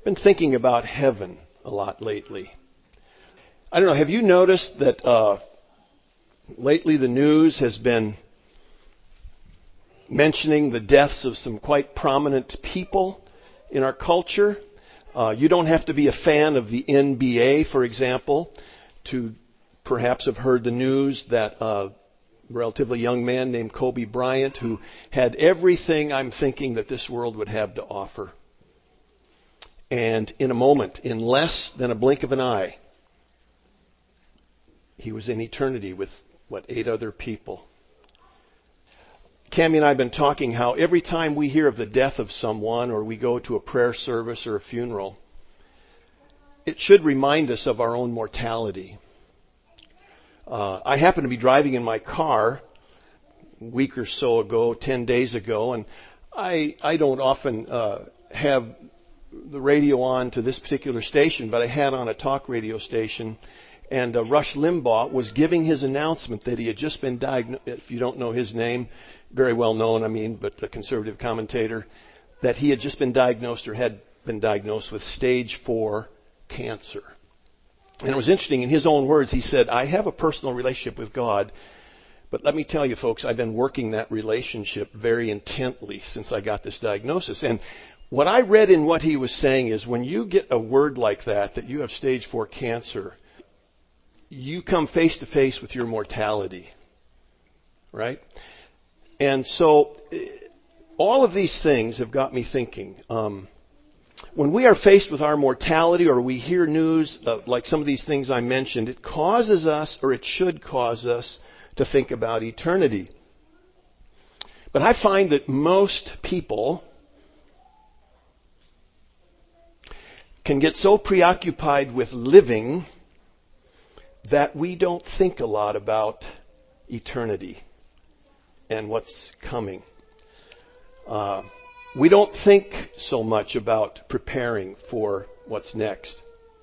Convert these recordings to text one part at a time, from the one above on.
Been thinking about heaven a lot lately. I don't know, have you noticed that lately the news has been mentioning the deaths of some quite prominent people in our culture? You don't have to be a fan of the NBA, for example, to perhaps have heard the news that a relatively young man named Kobe Bryant, who had everything I'm thinking that this world would have to offer. And in a moment, in less than a blink of an eye, he was in eternity with, 8 other people. Cammie and I have been talking how every time we hear of the death of someone or we go to a prayer service or a funeral, it should remind us of our own mortality. I happened to be driving in my car a week or so ago, 10 days ago, and I don't often have the radio on to this particular station, but I had on a talk radio station, and Rush Limbaugh was giving his announcement that he had just been diagnosed. If you don't know his name, very well known, but a conservative commentator, that he had just been diagnosed or had been diagnosed with stage 4 cancer. And it was interesting, in his own words, he said, I have a personal relationship with God, but let me tell you folks, I've been working that relationship very intently since I got this diagnosis. And what I read in what he was saying is when you get a word like that you have stage 4 cancer, you come face to face with your mortality, right? And so all of these things have got me thinking. When we are faced with our mortality or we hear news like some of these things I mentioned, it causes us, or it should cause us, to think about eternity. But I find that most people can get so preoccupied with living that we don't think a lot about eternity and what's coming. We don't think so much about preparing for what's next.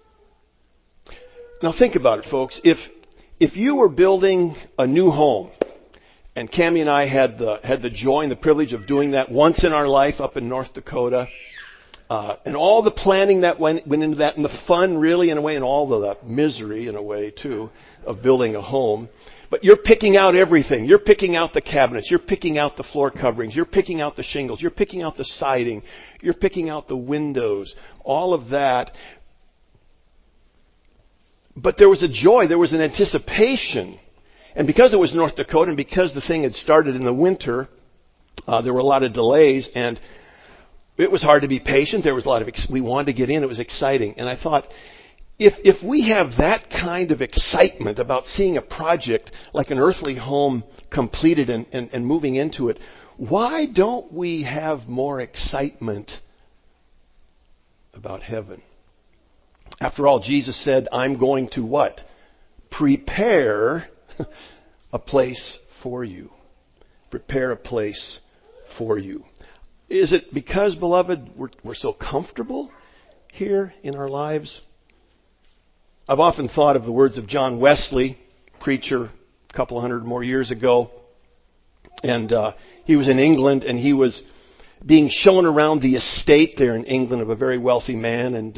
Now think about it, folks. If you were building a new home, and Cammie and I had the joy and the privilege of doing that once in our life up in North Dakota, and all the planning that went into that, and the fun, really, in a way, and all the misery, in a way, too, of building a home. But you're picking out everything. You're picking out the cabinets. You're picking out the floor coverings. You're picking out the shingles. You're picking out the siding. You're picking out the windows. All of that. But there was a joy. There was an anticipation. And because it was North Dakota, and because the thing had started in the winter, there were a lot of delays, and it was hard to be patient. There was a lot of we wanted to get in. It was exciting. And I thought, if we have that kind of excitement about seeing a project like an earthly home completed and moving into it, why don't we have more excitement about heaven? After all, Jesus said, I'm going to what? Prepare a place for you. Prepare a place for you. Is it because, beloved, we're so comfortable here in our lives? I've often thought of the words of John Wesley, preacher a couple hundred more years ago. And he was in England, and he was being shown around the estate there in England of a very wealthy man. And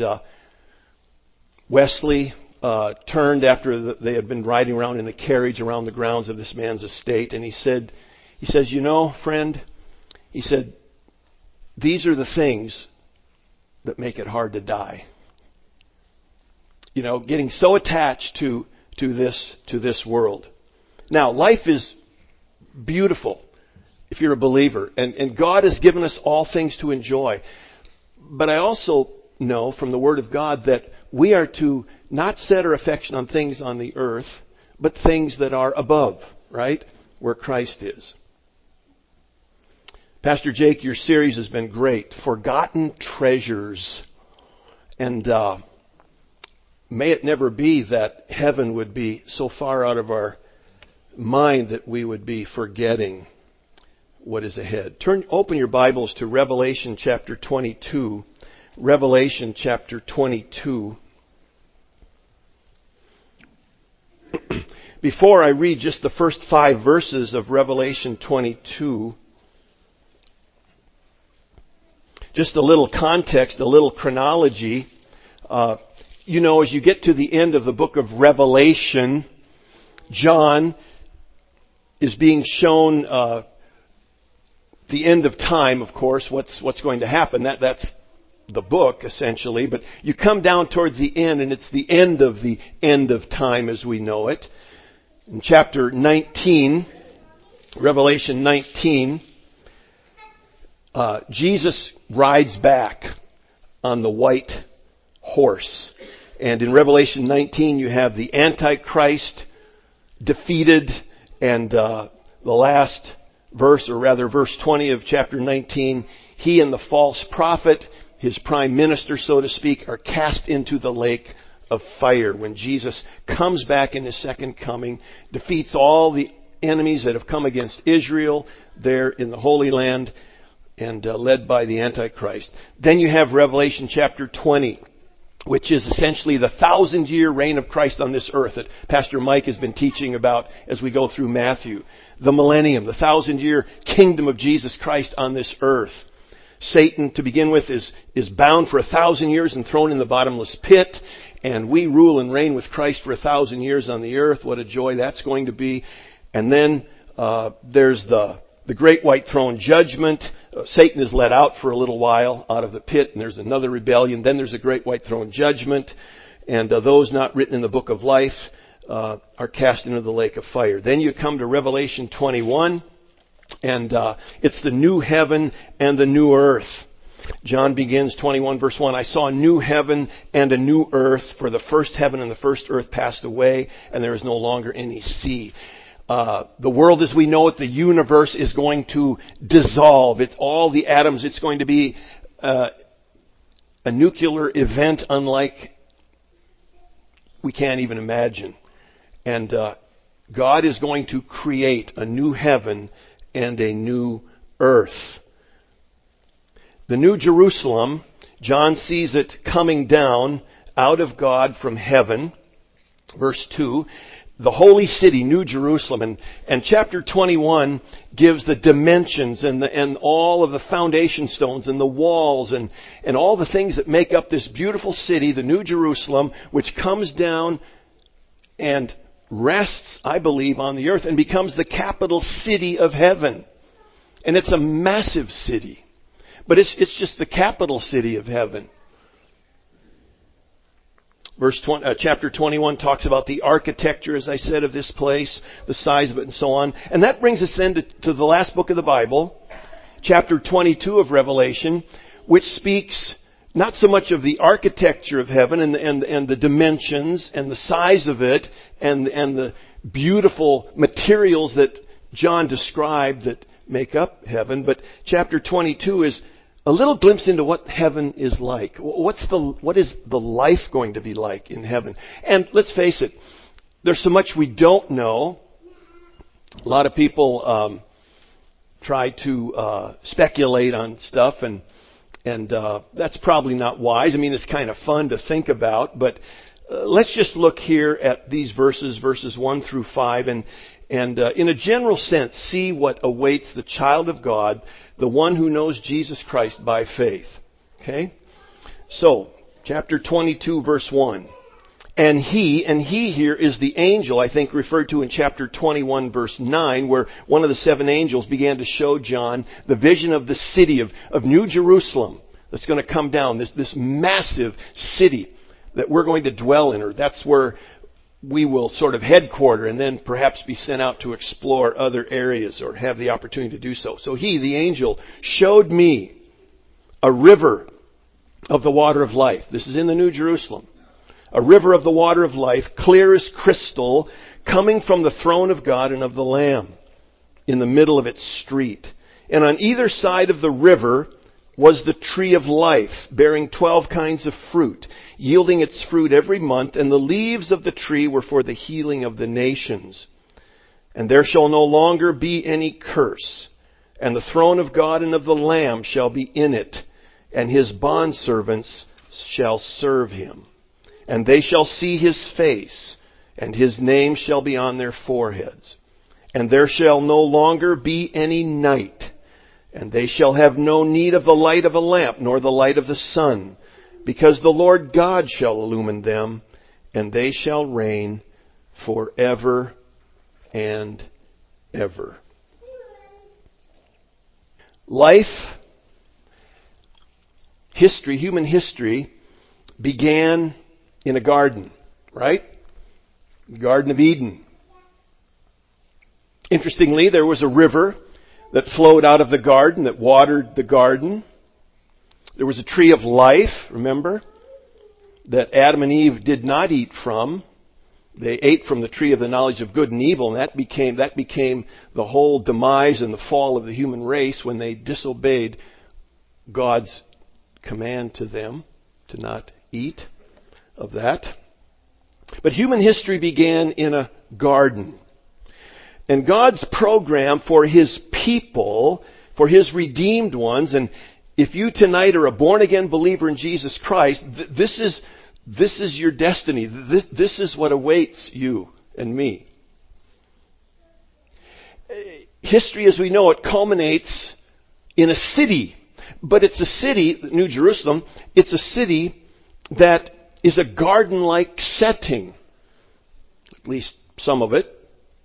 Wesley turned after they had been riding around in the carriage around the grounds of this man's estate. And he says, you know, friend, he said, these are the things that make it hard to die. You know, getting so attached to this world. Now, life is beautiful if you're a believer. And God has given us all things to enjoy. But I also know from the Word of God that we are to not set our affection on things on the earth, but things that are above, right? Where Christ is. Pastor Jake, your series has been great. Forgotten Treasures. And may it never be that heaven would be so far out of our mind that we would be forgetting what is ahead. Open your Bibles to Revelation chapter 22. Revelation chapter 22. Before I read just the first 5 verses of Revelation 22, Just a little context, a little chronology. As you get to the end of the book of Revelation, John is being shown the end of time, of course, what's going to happen. That's the book, essentially. But you come down towards the end, and it's the end of time as we know it. In chapter 19, Revelation 19, Jesus rides back on the white horse. And in Revelation 19, you have the Antichrist defeated, and the last verse, or rather verse 20 of chapter 19, he and the false prophet, his prime minister, so to speak, are cast into the lake of fire when Jesus comes back in his second coming, defeats all the enemies that have come against Israel there in the Holy Land, and led by the Antichrist. Then you have Revelation chapter 20, which is essentially the 1,000-year reign of Christ on this earth that Pastor Mike has been teaching about as we go through Matthew. The millennium, the 1,000-year kingdom of Jesus Christ on this earth. Satan, to begin with, is bound for 1,000 years and thrown in the bottomless pit. And we rule and reign with Christ for 1,000 years on the earth. What a joy that's going to be. And then there's the great white throne judgment. Satan is let out for a little while out of the pit, and there's another rebellion. Then there's a great white throne judgment. And those not written in the book of life are cast into the lake of fire. Then you come to Revelation 21, and it's the new heaven and the new earth. John begins 21 verse 1, I saw a new heaven and a new earth, for the first heaven and the first earth passed away, and there is no longer any sea. The world as we know it, the universe, is going to dissolve. It's all the atoms. It's going to be a nuclear event unlike we can't even imagine. And God is going to create a new heaven and a new earth. The New Jerusalem, John sees it coming down out of God from heaven. Verse 2, the holy city, New Jerusalem. And chapter 21 gives the dimensions and all of the foundation stones and the walls and all the things that make up this beautiful city, the New Jerusalem, which comes down and rests, I believe, on the earth and becomes the capital city of heaven. And it's a massive city. But it's just the capital city of heaven. Chapter 21 talks about the architecture, as I said, of this place, the size of it, and so on. And that brings us then to the last book of the Bible, chapter 22 of Revelation, which speaks not so much of the architecture of heaven and the dimensions and the size of it and the beautiful materials that John described that make up heaven, but chapter 22 is a little glimpse into what heaven is like. What is the life going to be like in heaven? And let's face it, there's so much we don't know. A lot of people try to speculate on stuff, and that's probably not wise. I mean, it's kind of fun to think about, but let's just look here at these verses 1 through 5, and in a general sense, see what awaits the child of God, the one who knows Jesus Christ by faith. Okay? So, chapter 22, verse 1. And he here is the angel, I think, referred to in chapter 21, verse 9, where one of the 7 angels began to show John the vision of the city of New Jerusalem that's going to come down, this massive city that we're going to dwell in, or that's where we will sort of headquarter and then perhaps be sent out to explore other areas or have the opportunity to do so. So he, the angel, showed me a river of the water of life. This is in the New Jerusalem. A river of the water of life, clear as crystal, coming from the throne of God and of the Lamb in the middle of its street. And on either side of the river was the tree of life, bearing 12 kinds of fruit, yielding its fruit every month, and the leaves of the tree were for the healing of the nations. And there shall no longer be any curse, and the throne of God and of the Lamb shall be in it, and his bondservants shall serve him. And they shall see his face, and his name shall be on their foreheads. And there shall no longer be any night. And they shall have no need of the light of a lamp, nor the light of the sun, because the Lord God shall illumine them, and they shall reign forever and ever. Life, history, human history, began in a garden, right? The Garden of Eden. Interestingly, there was a river that flowed out of the garden, that watered the garden. There was a tree of life, remember, that Adam and Eve did not eat from. They ate from the tree of the knowledge of good and evil, and that became the whole demise and the fall of the human race when they disobeyed God's command to them to not eat of that. But human history began in a garden. And God's program for His people, for His redeemed ones, and if you tonight are a born-again believer in Jesus Christ, this is your destiny. This is what awaits you and me. History as we know it culminates in a city. But it's a city, New Jerusalem, it's a city that is a garden-like setting. At least some of it.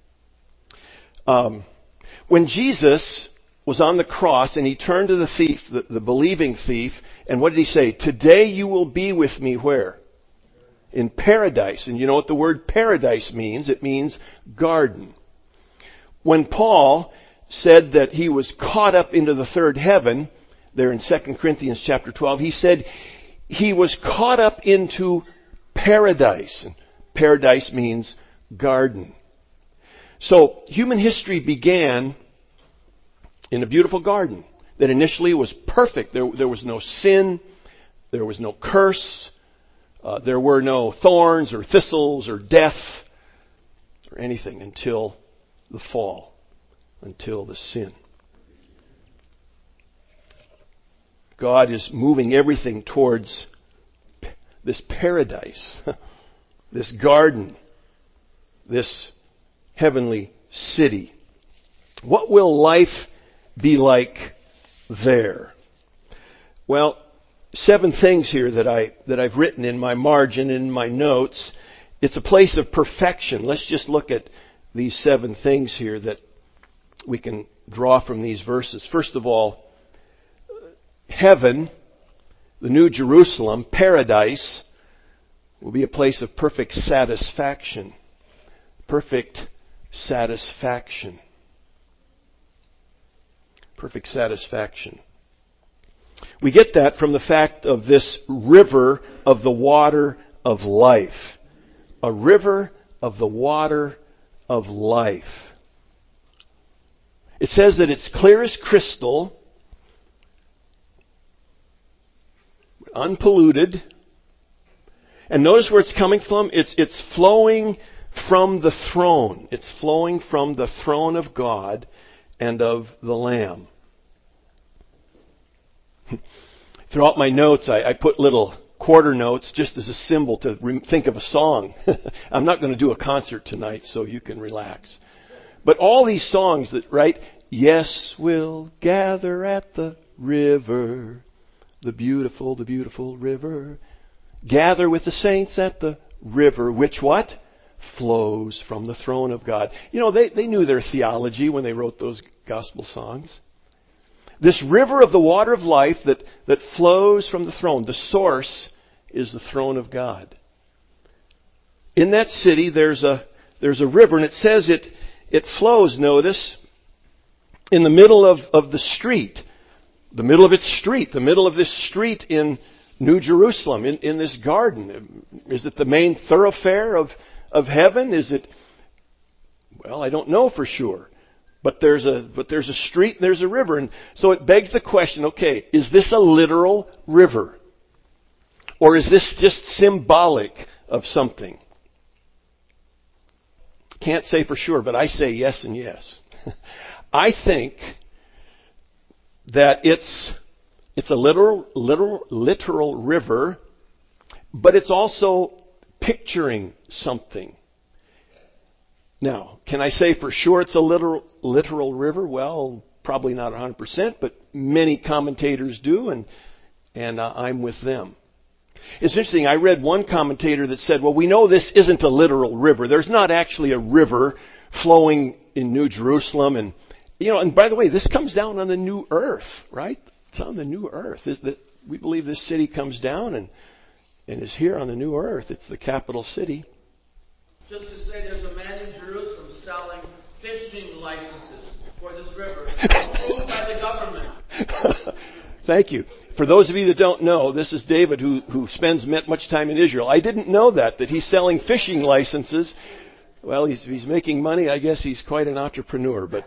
When Jesus was on the cross and He turned to the thief, the believing thief, and what did He say? Today you will be with me where? In paradise. And you know what the word paradise means? It means garden. When Paul said that he was caught up into the third heaven, there in 2 Corinthians chapter 12, he said he was caught up into paradise. And paradise means garden. So, human history began in a beautiful garden that initially was perfect. There was no sin. There was no curse. There were no thorns or thistles or death or anything until the fall, until the sin. God is moving everything towards this paradise, this garden, this heavenly city. What will life be like there? Well, 7 things here that I've written in my margin, in my notes. It's a place of perfection. Let's just look at these 7 things here that we can draw from these verses. First of all, heaven, the New Jerusalem, paradise, will be a place of perfect satisfaction. Perfect satisfaction. Perfect satisfaction. We get that from the fact of this river of the water of life. A river of the water of life. It says that it's clear as crystal, unpolluted. And notice where it's coming from. It's flowing from the throne. It's flowing from the throne of God and of the Lamb. Throughout my notes, I put little quarter notes just as a symbol to think of a song. I'm not going to do a concert tonight, so you can relax. But all these songs that, right? Yes, we'll gather at the river, the beautiful river. Gather with the saints at the river, which what? Flows from the throne of God. You know, they knew their theology when they wrote those gospel songs. This river of the water of life that flows from the throne. The source is the throne of God. In that city, there's a river, and it says it flows, notice, in the middle of the street. The middle of its street. The middle of this street in New Jerusalem, in this garden. Is it the main thoroughfare of heaven? Is it? Well, I don't know for sure. But there's a street and there's a river. And so it begs the question, okay, is this a literal river? Or is this just symbolic of something? Can't say for sure, but I say yes and yes. I think that it's a literal river, but it's also picturing something. Now, can I say for sure it's a literal river? Well, probably not 100%, but many commentators do, and I'm with them. It's interesting, I read one commentator that said, well, we know this isn't a literal river. There's not actually a river flowing in New Jerusalem. And, and by the way, this comes down on the new earth, right? It's on the new earth. We believe this city comes down and is here on the new earth. It's the capital city. Just to say, there's a man in Jerusalem selling fishing licenses for this river, approved by the government. Thank you. For those of you that don't know, this is David who spends much time in Israel. I didn't know that he's selling fishing licenses. Well, he's making money. I guess he's quite an entrepreneur. But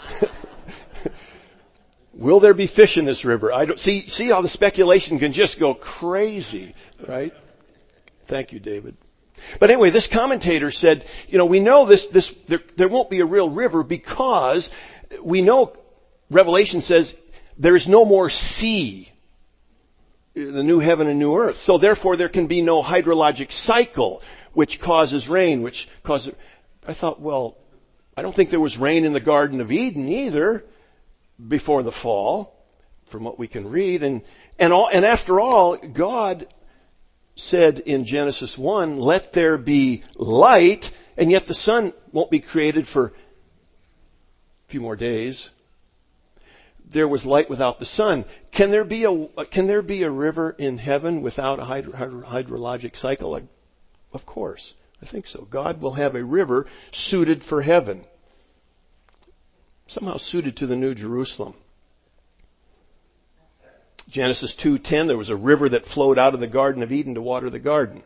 will there be fish in this river? I don't see how the speculation can just go crazy, right? Thank you, David. But anyway, this commentator said, we know there won't be a real river because we know Revelation says there is no more sea, the new heaven and new earth. So therefore there can be no hydrologic cycle which causes rain, I thought, well, I don't think there was rain in the Garden of Eden either before the fall, from what we can read. And after all, God said in Genesis 1, let there be light, and yet the sun won't be created for a few more days. There was light without the sun. Can there be a river in heaven without a hydrologic cycle? Of course, I think so. God will have a river suited for heaven, somehow suited to the New Jerusalem. Genesis 2:10, there was a river that flowed out of the Garden of Eden to water the garden.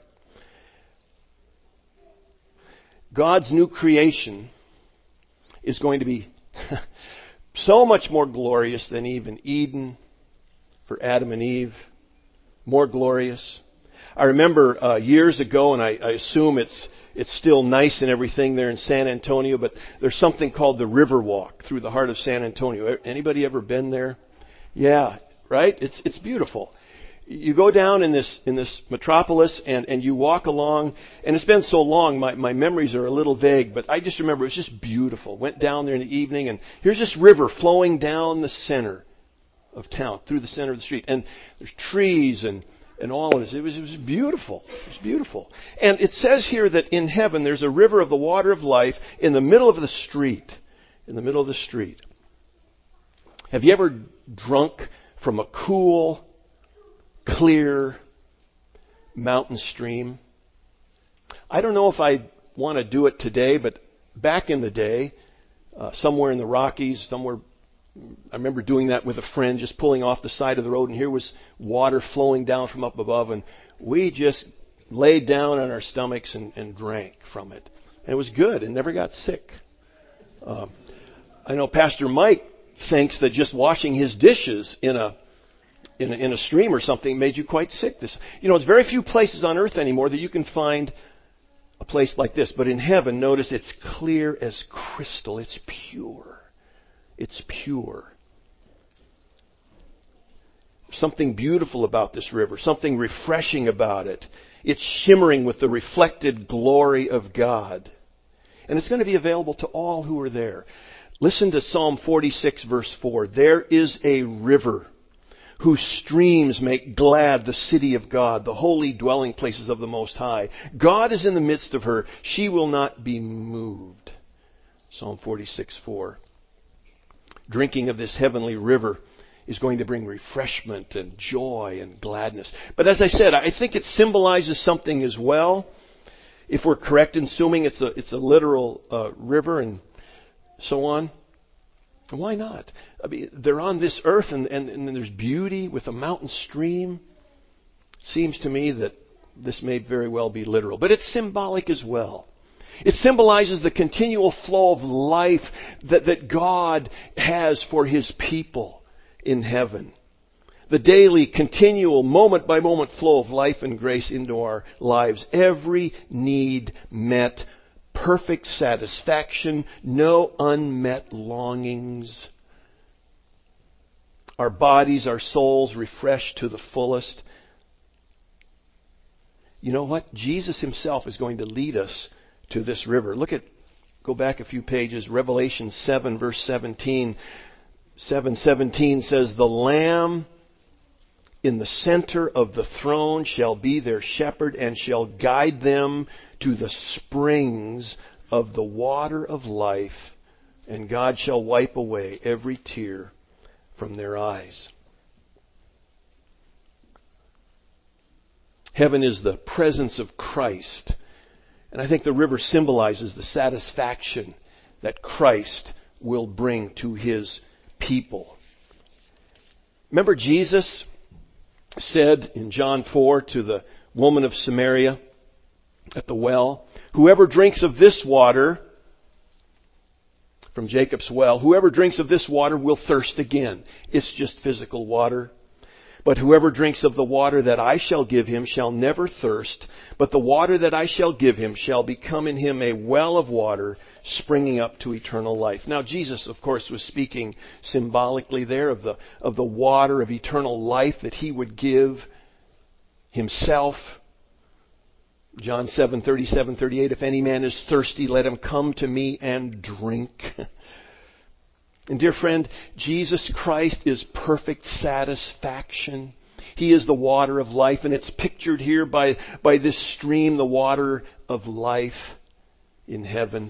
God's new creation is going to be so much more glorious than even Eden for Adam and Eve. More glorious. I remember years ago, and I assume it's still nice and everything there in San Antonio, but there's something called the River Walk through the heart of San Antonio. Anybody ever been there? Yeah. Right? It's beautiful. You go down in this metropolis and you walk along, and it's been so long, my memories are a little vague, but I just remember it was just beautiful. Went down there in the evening, and here's this river flowing down the center of town, through the center of the street. And there's trees and all of this. It was beautiful. It was beautiful. And it says here that in heaven there's a river of the water of life in the middle of the street. In the middle of the street. Have you ever drunk from a cool, clear mountain stream? I don't know if I want to do it today, but back in the day, somewhere in the Rockies, I remember doing that with a friend, just pulling off the side of the road, and here was water flowing down from up above, and we just laid down on our stomachs and drank from it. And it was good and never got sick. I know Pastor Mike thinks that just washing his dishes in a stream or something made you quite sick. It's very few places on earth anymore that you can find a place like this. But in heaven, notice it's clear as crystal. It's pure. It's pure. Something beautiful about this river. Something refreshing about it. It's shimmering with the reflected glory of God. And it's going to be available to all who are there. Listen to Psalm 46, verse 4. There is a river whose streams make glad the city of God, the holy dwelling places of the Most High. God is in the midst of her. She will not be moved. Psalm 46, 4. Drinking of this heavenly river is going to bring refreshment and joy and gladness. But as I said, I think it symbolizes something as well. If we're correct in assuming it's a literal river and so on. Why not? I mean, they're on this earth and there's beauty with a mountain stream. Seems to me that this may very well be literal. But it's symbolic as well. It symbolizes the continual flow of life that God has for His people in heaven. The daily, continual, moment-by-moment flow of life and grace into our lives. Every need met. Perfect satisfaction, no unmet longings. Our bodies, our souls refreshed to the fullest. You know what? Jesus Himself is going to lead us to this river. Go back a few pages, Revelation 7, verse 17. 7:17 says, "The Lamb in the center of the throne shall be their shepherd and shall guide them to the springs of the water of life, and God shall wipe away every tear from their eyes." Heaven is the presence of Christ. And I think the river symbolizes the satisfaction that Christ will bring to His people. Remember Jesus said in John 4 to the woman of Samaria at the well, "Whoever drinks of this water," from Jacob's well, "whoever drinks of this water will thirst again." It's just physical water. "But whoever drinks of the water that I shall give him shall never thirst, but the water that I shall give him shall become in him a well of water springing up to eternal life." Now Jesus, of course, was speaking symbolically there of the water of eternal life that He would give Himself. John 7:37-38, "If any man is thirsty, let him come to me and drink." And dear friend, Jesus Christ is perfect satisfaction. He is the water of life, and it's pictured here by this stream, the water of life in heaven.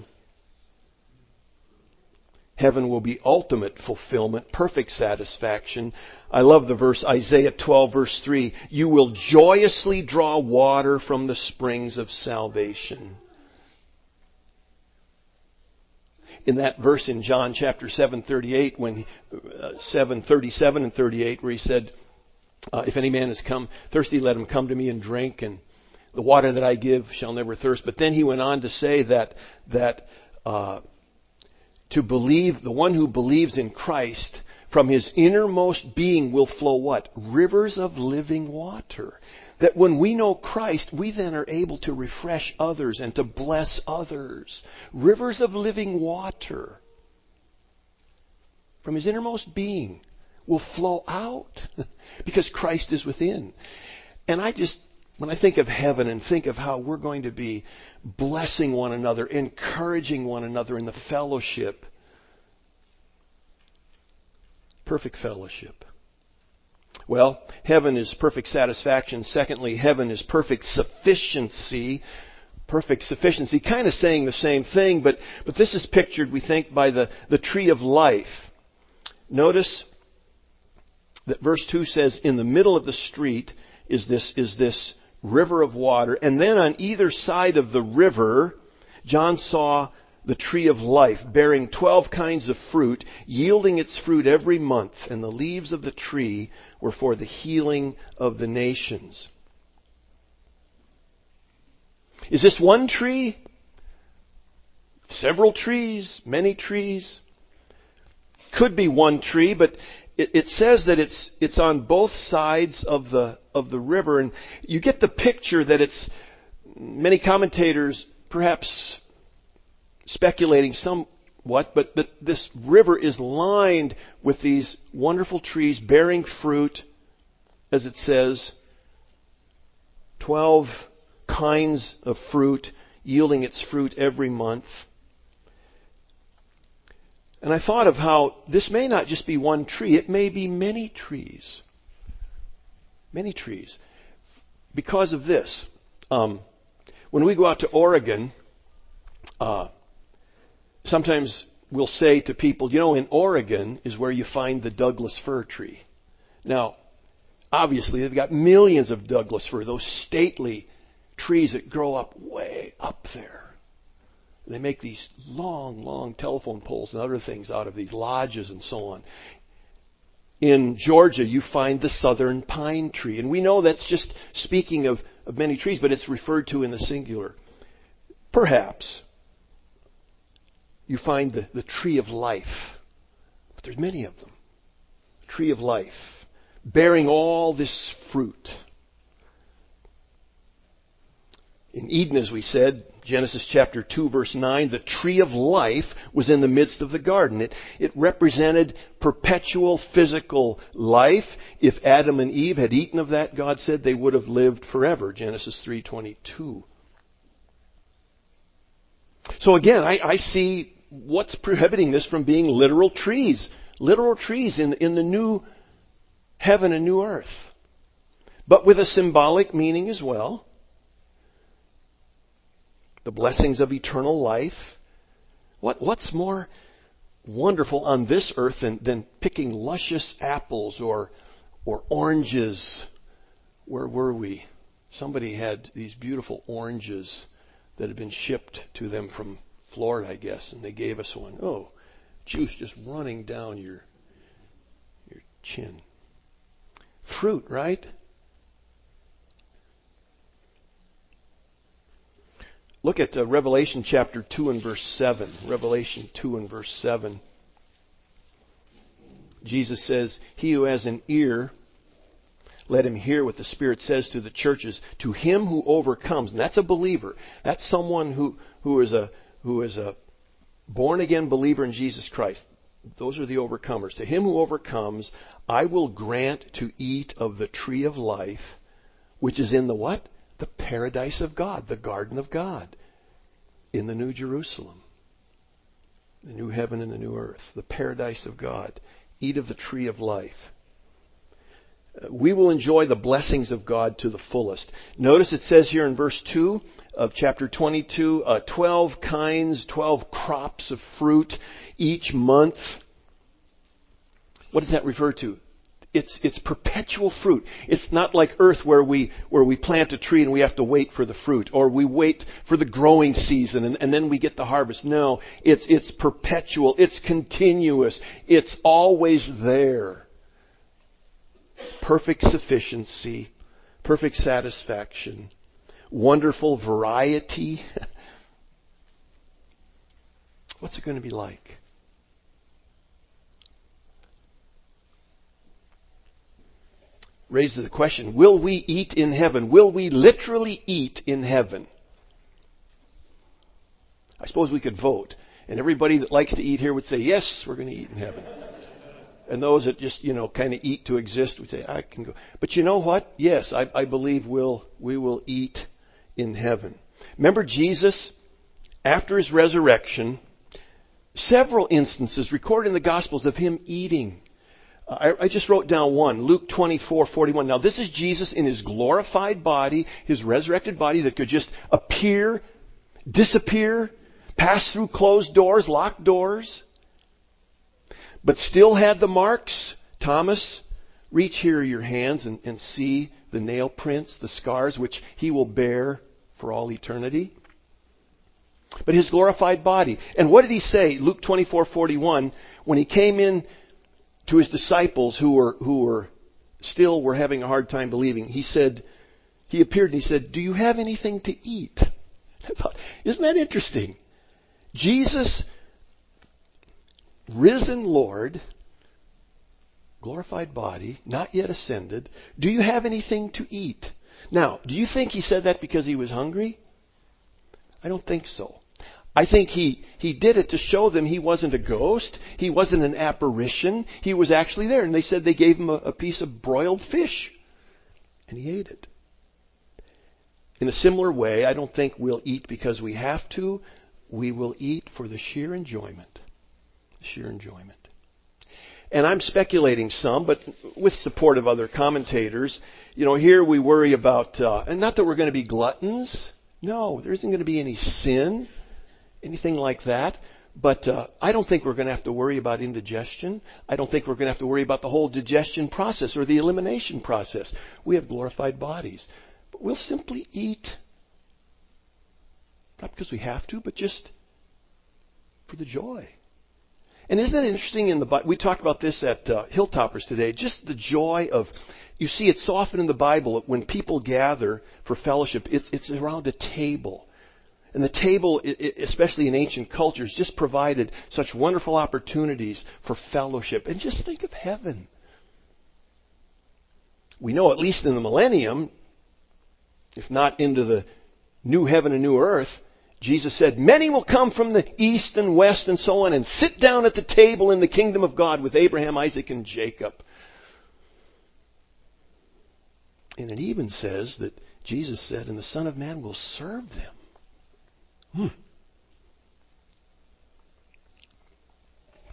Heaven will be ultimate fulfillment, perfect satisfaction. I love the verse, Isaiah 12, verse 3, "You will joyously draw water from the springs of salvation." In that verse in John chapter 7:38, when 7:37 and 38, where He said, "If any man has come thirsty, let him come to me and drink, and the water that I give shall never thirst." But then He went on to say that to believe, the one who believes in Christ, from his innermost being will flow what? Rivers of living water. That when we know Christ, we then are able to refresh others and to bless others. Rivers of living water from His innermost being will flow out because Christ is within. And when I think of heaven and think of how we're going to be blessing one another, encouraging one another in the fellowship, perfect fellowship. Well, heaven is perfect satisfaction. Secondly, heaven is perfect sufficiency. Perfect sufficiency, kind of saying the same thing, but this is pictured, we think, by the tree of life. Notice that verse 2 says, in the middle of the street is this river of water, and then on either side of the river, John saw the tree of life, bearing 12 kinds of fruit, yielding its fruit every month, and the leaves of the tree were for the healing of the nations. Is this one tree? Several trees? Many trees? Could be one tree, but it says that it's on both sides of the river, and you get the picture that it's, many commentators perhaps speculating somewhat, but that this river is lined with these wonderful trees bearing fruit, as it says, 12 kinds of fruit, yielding its fruit every month. And I thought of how this may not just be one tree, it may be many trees. Many trees. Because of this. When we go out to Oregon, sometimes we'll say to people, in Oregon is where you find the Douglas fir tree. Now, obviously, they've got millions of Douglas fir, those stately trees that grow up way up there. They make these long, long telephone poles and other things out of these lodges and so on. In Georgia, you find the southern pine tree. And we know that's just speaking of many trees, but it's referred to in the singular. Perhaps you find the tree of life. But there's many of them. The tree of life, bearing all this fruit. In Eden, as we said, Genesis chapter 2, verse 9, the tree of life was in the midst of the garden. It represented perpetual physical life. If Adam and Eve had eaten of that, God said they would have lived forever. Genesis 3:22. So again, I see what's prohibiting this from being literal trees literal trees in the new heaven and new earth, but with a symbolic meaning as well. The blessings of eternal life. What's more wonderful on this earth than picking luscious apples or oranges? Where were we? Somebody had these beautiful oranges that had been shipped to them from Florida, I guess, and they gave us one. Oh, juice just running down your chin. Fruit, right? Look at Revelation chapter 2 and verse 7. Revelation 2 and verse 7. Jesus says, "He who has an ear, let him hear what the Spirit says to the churches. To him who overcomes," and that's a believer. That's someone who is a born again believer in Jesus Christ. Those are the overcomers. To him who overcomes, I will grant to eat of the tree of life, which is in the what? The paradise of God, the garden of God, in the New Jerusalem, the new heaven and the new earth, the paradise of God. Eat of the tree of life. We will enjoy the blessings of God to the fullest. Notice it says here in verse 2 of chapter 22, 12 kinds, 12 crops of fruit each month. What does that refer to? It's perpetual fruit. It's not like earth where we plant a tree and we have to wait for the fruit, or we wait for the growing season and then we get the harvest. No, it's perpetual. It's continuous. It's always there. Perfect sufficiency, perfect satisfaction, wonderful variety. What's it going to be like? Raises the question, will we eat in heaven? Will we literally eat in heaven? I suppose we could vote, and everybody that likes to eat here would say, yes, we're going to eat in heaven. And those that just, kind of eat to exist would say, I can go. But you know what? Yes, I believe we will eat in heaven. Remember Jesus, after his resurrection, several instances recorded in the Gospels of him eating. I just wrote down one, Luke 24:41. Now this is Jesus in his glorified body, his resurrected body that could just appear, disappear, pass through closed doors, locked doors, but still had the marks. Thomas, reach here your hands and see the nail prints, the scars, which he will bear for all eternity. But his glorified body. And what did he say? Luke 24:41, when he came in to his disciples who were having a hard time believing, he appeared and he said, do you have anything to eat? I thought, isn't that interesting? Jesus, risen Lord, glorified body, not yet ascended, do you have anything to eat? Now, do you think he said that because he was hungry? I don't think so. I think he did it to show them he wasn't a ghost. He wasn't an apparition. He was actually there. And they said they gave him a piece of broiled fish. And he ate it. In a similar way, I don't think we'll eat because we have to. We will eat for the sheer enjoyment. Sheer enjoyment. And I'm speculating some, but with support of other commentators. Here we worry about, and not that we're going to be gluttons. No, there isn't going to be any sin. Anything like that. But I don't think we're going to have to worry about indigestion. I don't think we're going to have to worry about the whole digestion process or the elimination process. We have glorified bodies. But we'll simply eat. Not because we have to, but just for the joy. And isn't it interesting in the Bible? We talked about this at Hilltoppers today. Just the joy of, you see it so often in the Bible when people gather for fellowship, it's around a table. And the table, especially in ancient cultures, just provided such wonderful opportunities for fellowship. And just think of heaven. We know, at least in the millennium, if not into the new heaven and new earth, Jesus said, many will come from the east and west and so on and sit down at the table in the kingdom of God with Abraham, Isaac, and Jacob. And it even says that Jesus said, and the Son of Man will serve them.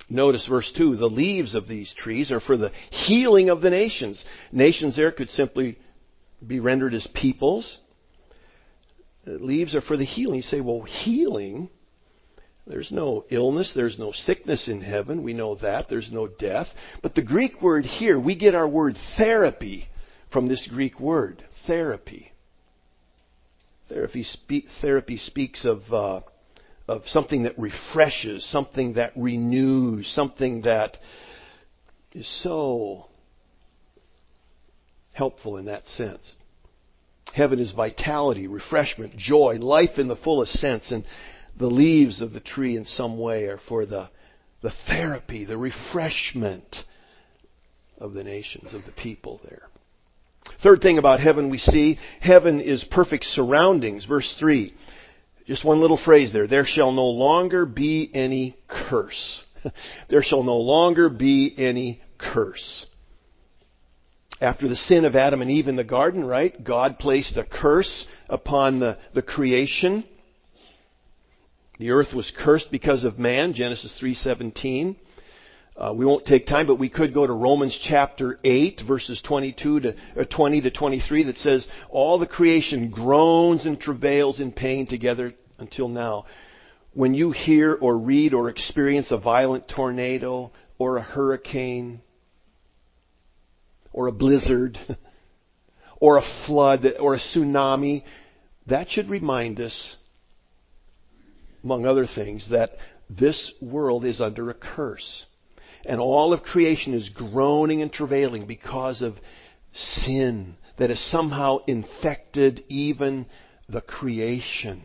Notice verse 2, the leaves of these trees are for the healing of the nations. Nations there could simply be rendered as peoples. The leaves are for the healing. You say, well, healing? There's no illness, there's no sickness in heaven. We know that. There's no death. But the Greek word here, we get our word therapy from this Greek word, therapy. Therapy speaks of something that refreshes, something that renews, something that is so helpful in that sense. Heaven is vitality, refreshment, joy, life in the fullest sense, and the leaves of the tree in some way are for the therapy, the refreshment of the nations, of the people there. Third thing about heaven we see, heaven is perfect surroundings. Verse 3. Just one little phrase there. There shall no longer be any curse. There shall no longer be any curse. After the sin of Adam and Eve in the garden, right? God placed a curse upon the creation. The earth was cursed because of man, Genesis 3:17. We won't take time, but we could go to Romans chapter 8, verses 20 to 23, that says, all the creation groans and travails in pain together until now. When you hear or read or experience a violent tornado or a hurricane or a blizzard or a flood or a tsunami, that should remind us, among other things, that this world is under a curse. And all of creation is groaning and travailing because of sin that has somehow infected even the creation.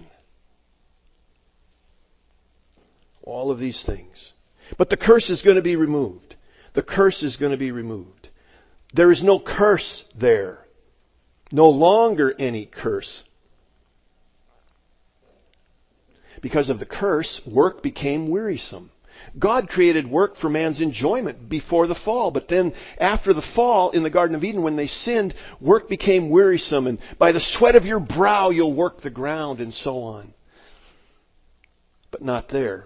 All of these things. But the curse is going to be removed. The curse is going to be removed. There is no curse there. No longer any curse. Because of the curse, work became wearisome. God created work for man's enjoyment before the fall. But then after the fall in the Garden of Eden, when they sinned, work became wearisome. And by the sweat of your brow you'll work the ground and so on. But not there.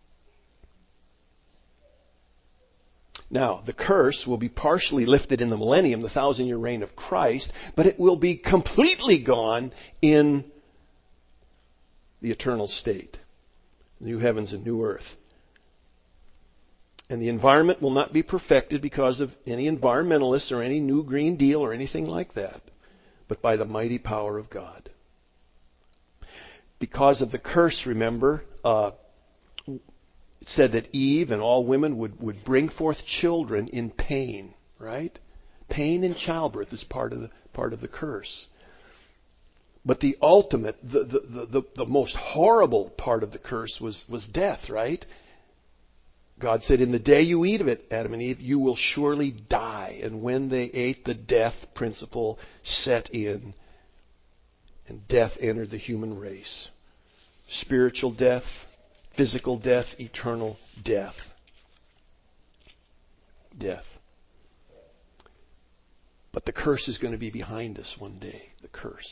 Now, the curse will be partially lifted in the millennium, the 1,000-year reign of Christ. But it will be completely gone in the eternal state. New heavens and new earth. And the environment will not be perfected because of any environmentalists or any new Green Deal or anything like that, but by the mighty power of God. Because of the curse, remember, it said that Eve and all women would bring forth children in pain, right? Pain in childbirth is part of the curse. But the ultimate, the most horrible part of the curse was death, right? God said, in the day you eat of it, Adam and Eve, you will surely die. And when they ate, the death principle set in. And death entered the human race. Spiritual death, physical death, eternal death. Death. But the curse is going to be behind us one day. The curse.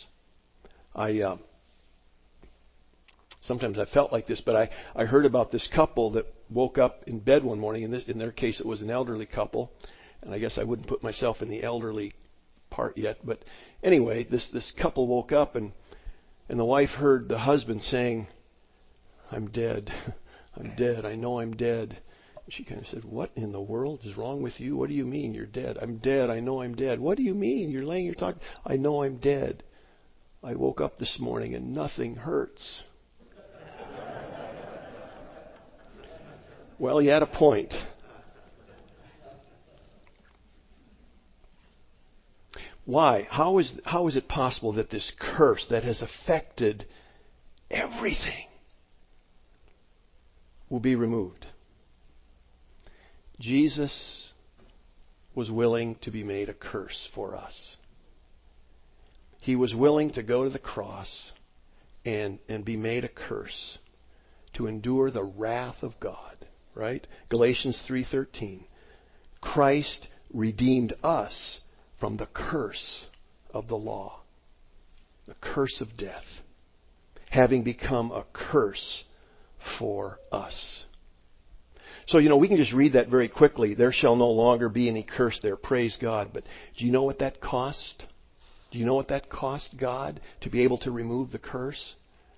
Sometimes I felt like this, but I heard about this couple that woke up in bed one morning. In their case, it was an elderly couple. And I guess I wouldn't put myself in the elderly part yet. But anyway, this couple woke up and the wife heard the husband saying, I'm dead. I'm dead. I know I'm dead. She kind of said, what in the world is wrong with you? What do you mean you're dead? I'm dead. I know I'm dead. What do you mean? You're laying here talking. I know I'm dead. I woke up this morning and nothing hurts. Well, you had a point. Why? How is it possible that this curse that has affected everything will be removed? Jesus was willing to be made a curse for us. He was willing to go to the cross and be made a curse to endure the wrath of God. Right? Galatians 3:13. Christ redeemed us from the curse of the law. The curse of death. Having become a curse for us. So, we can just read that very quickly. There shall no longer be any curse there. Praise God. But do you know what that cost? Do you know what that cost God to be able to remove the curse?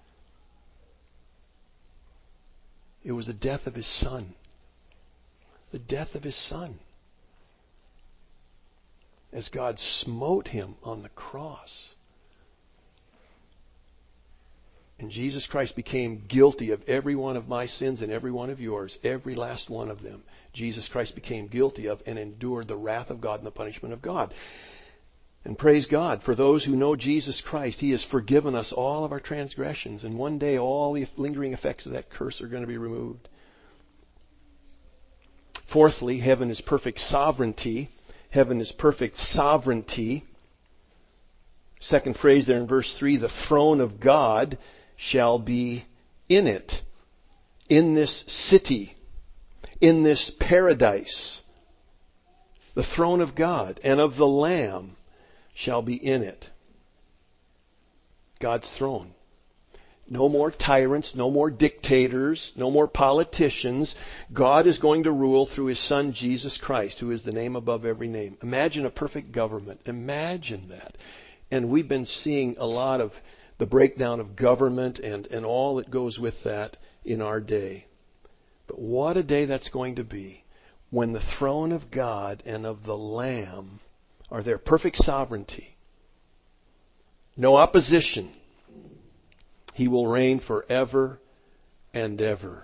It was the death of His Son. The death of His Son. As God smote Him on the cross. And Jesus Christ became guilty of every one of my sins and every one of yours, every last one of them. Jesus Christ became guilty of and endured the wrath of God and the punishment of God. And praise God, for those who know Jesus Christ, He has forgiven us all of our transgressions. And one day all the lingering effects of that curse are going to be removed. Fourthly, heaven is perfect sovereignty. Heaven is perfect sovereignty. Second phrase there in verse 3, the throne of God shall be in it, in this city, in this paradise. The throne of God and of the Lamb shall be in it. God's throne. No more tyrants, no more dictators, no more politicians. God is going to rule through His Son Jesus Christ, who is the name above every name. Imagine a perfect government. Imagine that. And we've been seeing a lot of the breakdown of government and all that goes with that in our day. But what a day that's going to be when the throne of God and of the Lamb are there. Perfect sovereignty. No opposition. He will reign forever and ever.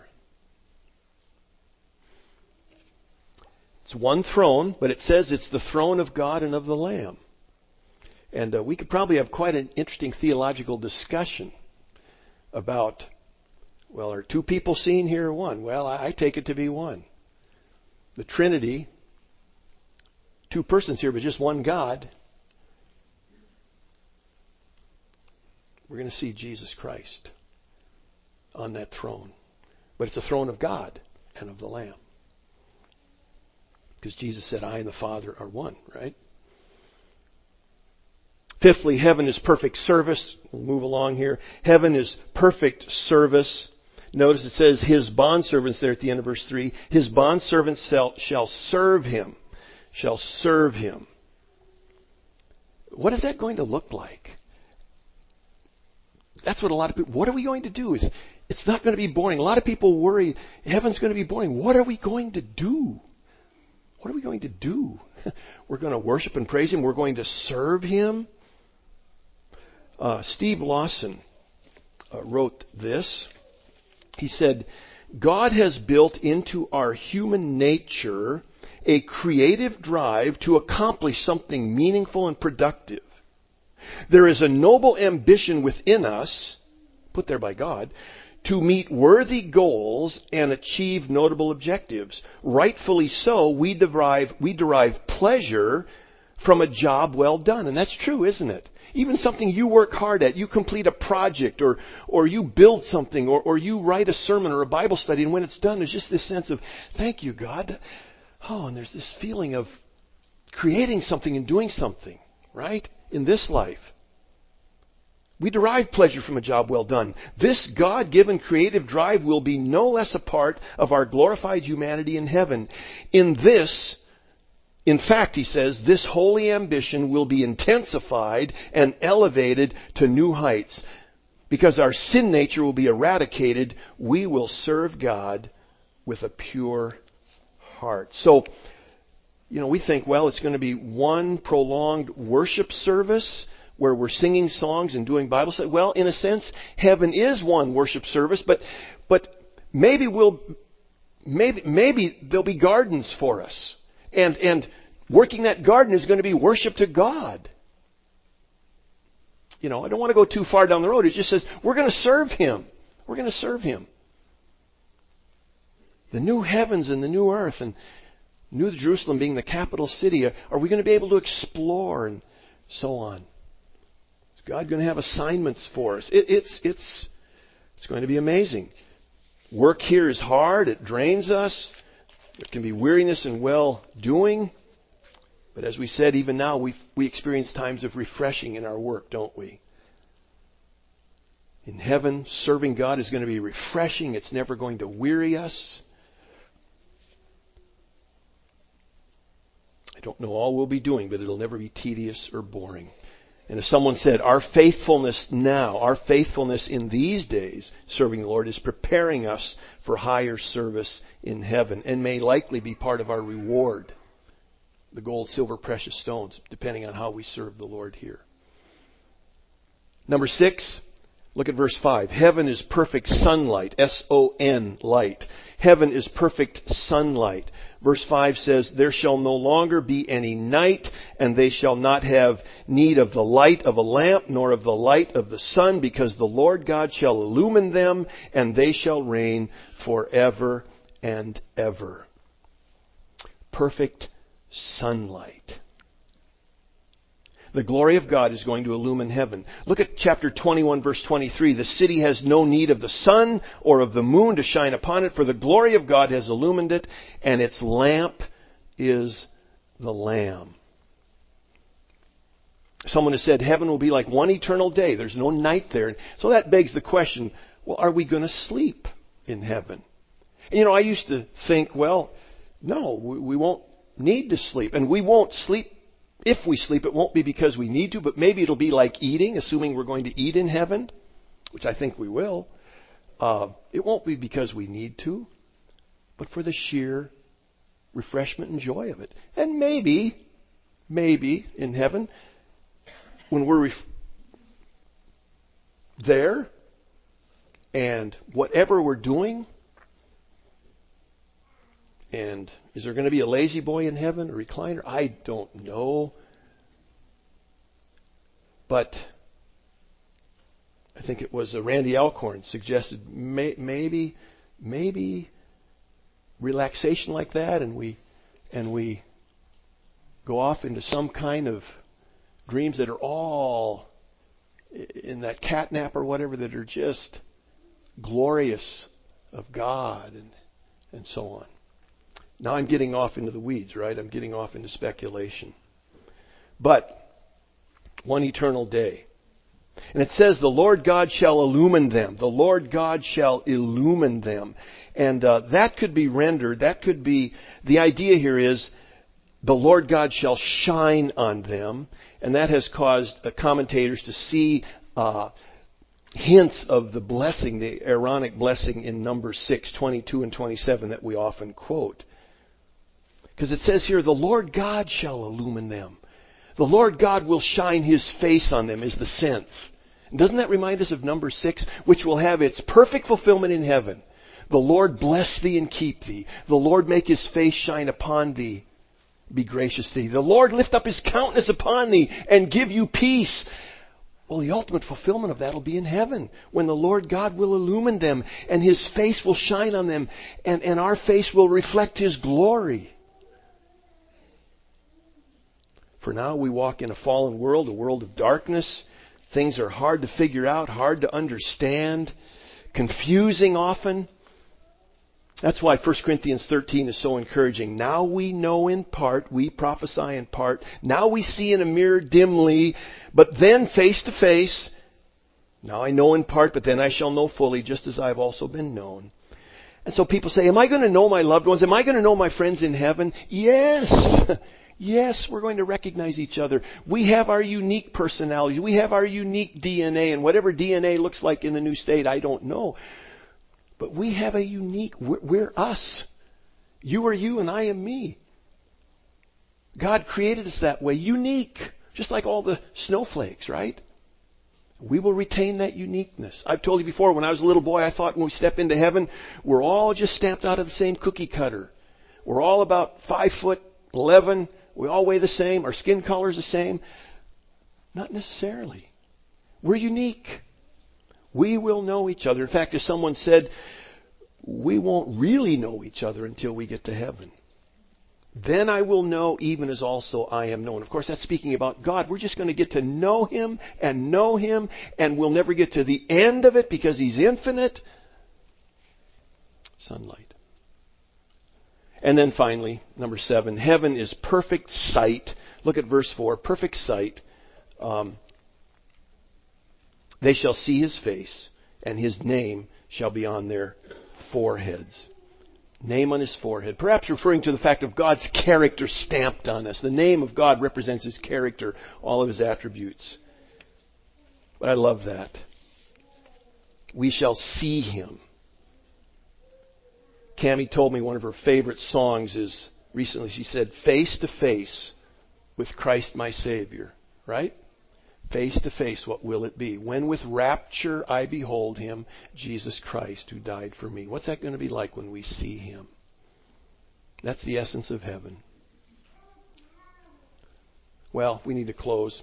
It's one throne, but it says it's the throne of God and of the Lamb. And we could probably have quite an interesting theological discussion about, well, are two people seen here or one? Well, I take it to be one. The Trinity, two persons here, but just one God. We're going to see Jesus Christ on that throne. But it's a throne of God and of the Lamb. Because Jesus said, I and the Father are one, right? Fifthly, heaven is perfect service. We'll move along here. Heaven is perfect service. Notice it says His bondservants there at the end of verse 3. His bondservants shall serve Him. Shall serve Him. What is that going to look like? That's what a lot of people... What are we going to do? It's not going to be boring. A lot of people worry heaven's going to be boring. What are we going to do? What are we going to do? We're going to worship and praise Him. We're going to serve Him. Steve Lawson wrote this. He said, God has built into our human nature a creative drive to accomplish something meaningful and productive. There is a noble ambition within us, put there by God, to meet worthy goals and achieve notable objectives. Rightfully so, we derive pleasure from a job well done. And that's true, isn't it? Even something you work hard at, you complete a project or you build something or you write a sermon or a Bible study, and when it's done, there's just this sense of, thank you, God. Oh, and there's this feeling of creating something and doing something, right? In this life. We derive pleasure from a job well done. This God-given creative drive will be no less a part of our glorified humanity in heaven. In fact, he says, this holy ambition will be intensified and elevated to new heights. Because our sin nature will be eradicated, we will serve God with a pure heart. So, we think, well, it's going to be one prolonged worship service where we're singing songs and doing Bible study. Well, in a sense, heaven is one worship service, but maybe there'll be gardens for us. And working that garden is going to be worship to God. I don't want to go too far down the road. It just says, we're going to serve Him. We're going to serve Him. The new heavens and the new earth and New Jerusalem being the capital city, are we going to be able to explore and so on? Is God going to have assignments for us? It's going to be amazing. Work here is hard. It drains us. There can be weariness in well-doing. But as we said, even now we experience times of refreshing in our work, don't we? In heaven, serving God is going to be refreshing. It's never going to weary us. don't know all we'll be doing, but it'll never be tedious or boring. And as someone said, our faithfulness now, our faithfulness in these days serving the Lord is preparing us for higher service in heaven and may likely be part of our reward. The gold, silver, precious stones, depending on how we serve the Lord here. Number 6, look at verse 5. Heaven is perfect sunlight, S-O-N, light. Heaven is perfect sunlight. Verse 5 says, there shall no longer be any night, and they shall not have need of the light of a lamp, nor of the light of the sun, because the Lord God shall illumine them, and they shall reign forever and ever. Perfect sunlight. The glory of God is going to illumine heaven. Look at chapter 21, verse 23. The city has no need of the sun or of the moon to shine upon it, for the glory of God has illumined it, and its lamp is the Lamb. Someone has said heaven will be like one eternal day. There's no night there. So that begs the question, well, are we going to sleep in heaven? And, I used to think, well, no, we won't need to sleep. And we won't sleep. If we sleep, it won't be because we need to, but maybe it'll be like eating, assuming we're going to eat in heaven, which I think we will. It won't be because we need to, but for the sheer refreshment and joy of it. And maybe in heaven, when we're there and whatever we're doing, and is there going to be a lazy boy in heaven, a recliner? I don't know. But I think it was Randy Alcorn suggested maybe relaxation like that, and we go off into some kind of dreams that are all in that cat nap or whatever, that are just glorious of God and so on. Now I'm getting off into the weeds, right? I'm getting off into speculation. But one eternal day. And it says, the Lord God shall illumine them. The Lord God shall illumine them. And that could be rendered, the idea here is, the Lord God shall shine on them. And that has caused commentators to see hints of the blessing, the Aaronic blessing in Numbers 6, 22 and 27 that we often quote. Because it says here, the Lord God shall illumine them. The Lord God will shine His face on them, is the sense. And doesn't that remind us of number 6, which will have its perfect fulfillment in heaven? The Lord bless thee and keep thee. The Lord make His face shine upon thee, be gracious to thee. The Lord lift up His countenance upon thee and give you peace. Well, the ultimate fulfillment of that will be in heaven, when the Lord God will illumine them and His face will shine on them, and our face will reflect His glory. For now we walk in a fallen world, a world of darkness. Things are hard to figure out, hard to understand, confusing often. That's why 1 Corinthians 13 is so encouraging. Now we know in part, we prophesy in part. Now we see in a mirror dimly, but then face to face. Now I know in part, but then I shall know fully, just as I have also been known. And so people say, am I going to know my loved ones? Am I going to know my friends in heaven? Yes. Yes, we're going to recognize each other. We have our unique personality. We have our unique DNA. And whatever DNA looks like in the new state, I don't know. But we have a unique, we're us. You are you and I am me. God created us that way, unique. Just like all the snowflakes, right? We will retain that uniqueness. I've told you before, when I was a little boy, I thought when we step into heaven, we're all just stamped out of the same cookie cutter. We're all about 5'11". We all weigh the same. Our skin color is the same. Not necessarily. We're unique. We will know each other. In fact, as someone said, we won't really know each other until we get to heaven. Then I will know even as also I am known. Of course, that's speaking about God. We're just going to get to know Him, and we'll never get to the end of it because He's infinite. Sunlight. And then finally, number 7, heaven is perfect sight. Look at verse 4. Perfect sight. They shall see His face, and His name shall be on their foreheads. Name on his forehead. Perhaps referring to the fact of God's character stamped on us. The name of God represents his character, all of his attributes. But I love that. We shall see him. Cammie told me one of her favorite songs is, recently she said, face to face with Christ my Savior. Right? Face to face, what will it be? When with rapture I behold him, Jesus Christ who died for me. What's that going to be like when we see him? That's the essence of heaven. Well, we need to close.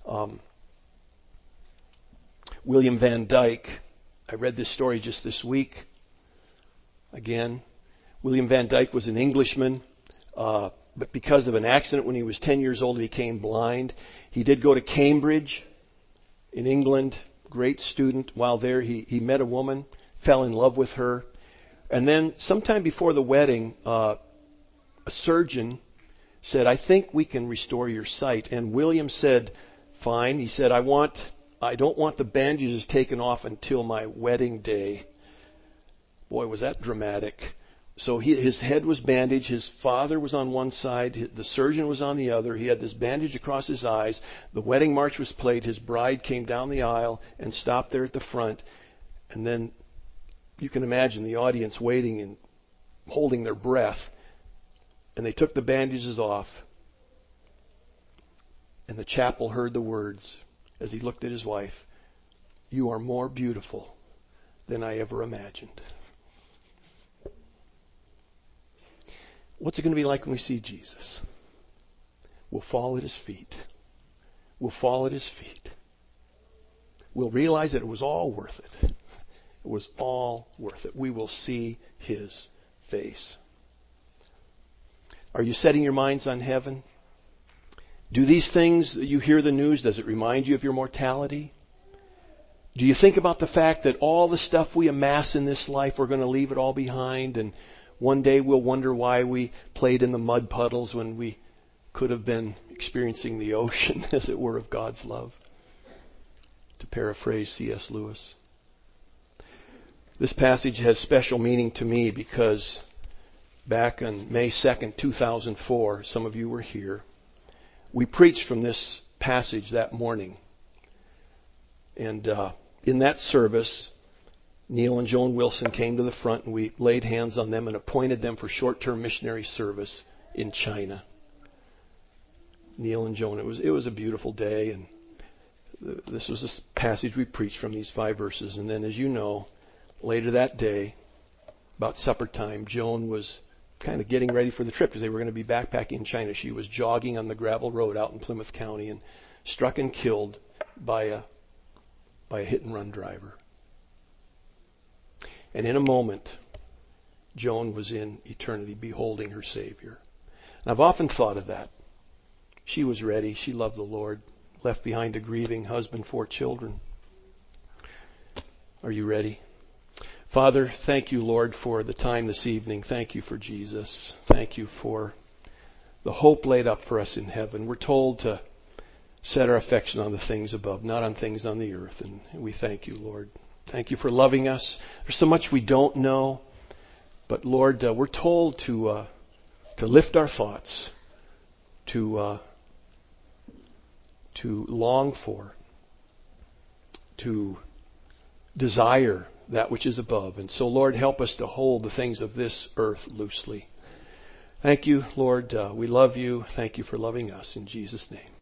William Van Dyke, I read this story just this week. Again, William Van Dyke was an Englishman, but because of an accident when he was 10 years old, he became blind. He did go to Cambridge in England, great student. While there, he met a woman, fell in love with her. And then sometime before the wedding, a surgeon said, I think we can restore your sight. And William said, fine. He said, I don't want the bandages taken off until my wedding day. Boy, was that dramatic. So his head was bandaged. His father was on one side. The surgeon was on the other. He had this bandage across his eyes. The wedding march was played. His bride came down the aisle and stopped there at the front. And then you can imagine the audience waiting and holding their breath. And they took the bandages off. And the chaplain heard the words as he looked at his wife, "You are more beautiful than I ever imagined." What's it going to be like when we see Jesus? We'll fall at his feet. We'll fall at his feet. We'll realize that it was all worth it. It was all worth it. We will see his face. Are you setting your minds on heaven? Do these things that you hear the news, does it remind you of your mortality? Do you think about the fact that all the stuff we amass in this life, we're going to leave it all behind, and one day we'll wonder why we played in the mud puddles when we could have been experiencing the ocean, as it were, of God's love? To paraphrase C.S. Lewis. This passage has special meaning to me because back on May 2nd, 2004, some of you were here, we preached from this passage that morning. And in that service, Neil and Joan Wilson came to the front and we laid hands on them and appointed them for short-term missionary service in China. Neil and Joan, it was a beautiful day, and this was a passage we preached from, these 5 verses. And then, as you know, later that day, about supper time, Joan was kind of getting ready for the trip because they were going to be backpacking in China. She was jogging on the gravel road out in Plymouth County and struck and killed by a hit-and-run driver. And in a moment, Joan was in eternity beholding her Savior. And I've often thought of that. She was ready. She loved the Lord. Left behind a grieving husband, 4 children. Are you ready? Father, thank you, Lord, for the time this evening. Thank you for Jesus. Thank you for the hope laid up for us in heaven. We're told to set our affection on the things above, not on things on the earth. And we thank you, Lord. Thank you for loving us. There's so much we don't know. But Lord, we're told to lift our thoughts, to long for, to desire that which is above. And so, Lord, help us to hold the things of this earth loosely. Thank you, Lord. We love you. Thank you for loving us. In Jesus' name.